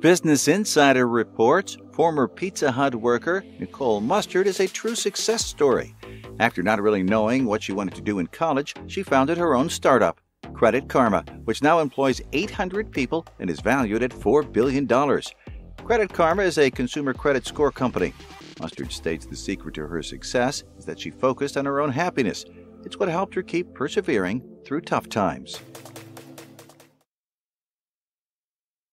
Business Insider reports former Pizza Hut worker Nicole Mustard is a true success story. After not really knowing what she wanted to do in college, she founded her own startup, Credit Karma, which now employs 800 people and is valued at $4 billion. Credit Karma is a consumer credit score company. Mustard states the secret to her success is that she focused on her own happiness. It's what helped her keep persevering through tough times.